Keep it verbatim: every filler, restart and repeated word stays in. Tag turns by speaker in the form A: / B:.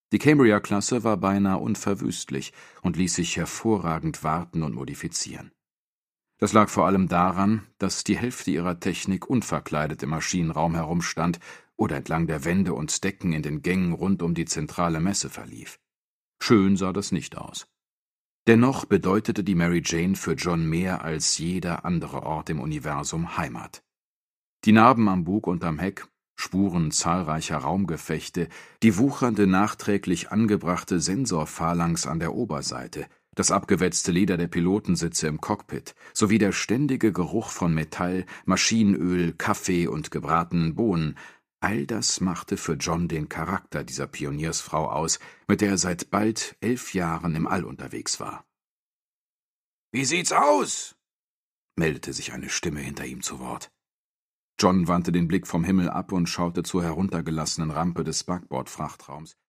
A: Die Cambria-Klasse war beinahe unverwüstlich und ließ sich hervorragend warten und modifizieren. Das lag vor allem daran, dass die Hälfte ihrer Technik unverkleidet im Maschinenraum herumstand oder entlang der Wände und Decken in den Gängen rund um die zentrale Messe verlief. Schön sah das nicht aus. Dennoch bedeutete die Mary Jane für John mehr als jeder andere Ort im Universum Heimat. Die Narben am Bug und am Heck, Spuren zahlreicher Raumgefechte, die wuchernde, nachträglich angebrachte Sensorphalanx an der Oberseite, das abgewetzte Leder der Pilotensitze im Cockpit sowie der ständige Geruch von Metall, Maschinenöl, Kaffee und gebratenen Bohnen, all das machte für John den Charakter dieser Pioniersfrau aus, mit der er seit bald elf Jahren im All unterwegs war. »Wie sieht's aus?« meldete sich eine Stimme hinter ihm zu Wort. John wandte den Blick vom Himmel ab und schaute zur heruntergelassenen Rampe des Backbordfrachtraums.